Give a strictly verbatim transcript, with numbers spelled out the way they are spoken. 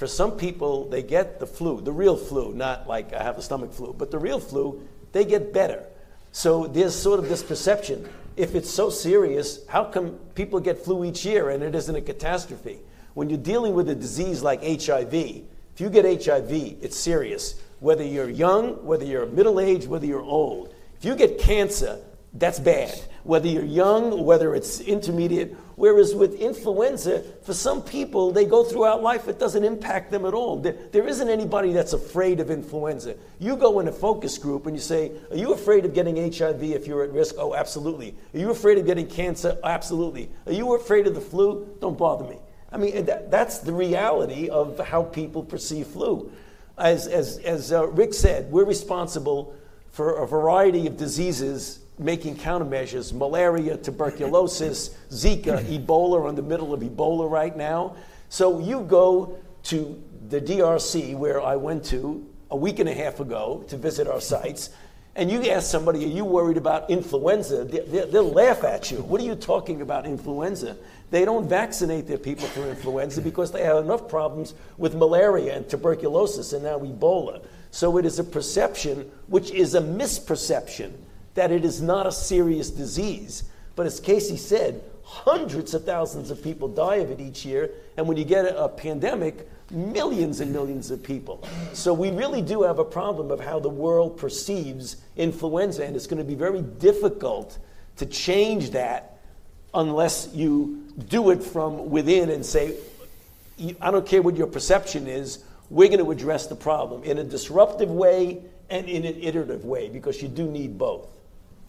For some people, they get the flu, the real flu, not like I have a stomach flu, but the real flu, they get better. So there's sort of this perception. If it's so serious, how come people get flu each year and it isn't a catastrophe? When you're dealing with a disease like H I V, if you get H I V, it's serious. Whether you're young, whether you're middle-aged, whether you're old. If you get cancer, that's bad. Whether you're young, whether it's intermediate. Whereas with influenza, for some people, they go throughout life, it doesn't impact them at all. There, there isn't anybody that's afraid of influenza. You go in a focus group and you say, are you afraid of getting H I V if you're at risk? Oh, absolutely. Are you afraid of getting cancer? Absolutely. Are you afraid of the flu? Don't bother me. I mean, that, that's the reality of how people perceive flu. As, as, as uh, Rick said, we're responsible for a variety of diseases, making countermeasures: malaria, tuberculosis, Zika, Ebola. We're in the middle of Ebola right now. So you go to the D R C, where I went to a week and a half ago to visit our sites, and you ask somebody, are you worried about influenza? They, they, they'll laugh at you. What are you talking about, influenza? They don't vaccinate their people for influenza because they have enough problems with malaria and tuberculosis and now Ebola. So it is a perception, which is a misperception, that it is not a serious disease. But as Casey said, hundreds of thousands of people die of it each year, and when you get a, a pandemic, millions and millions of people. So we really do have a problem of how the world perceives influenza, and it's going to be very difficult to change that unless you do it from within and say, I don't care what your perception is, we're going to address the problem in a disruptive way and in an iterative way, because you do need both.